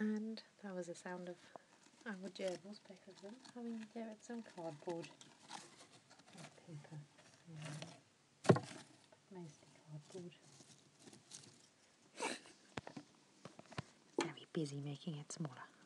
And that was the sound of our gerbils, both of them, having a go at some cardboard and paper. Yeah. Mostly cardboard. Very busy making it smaller.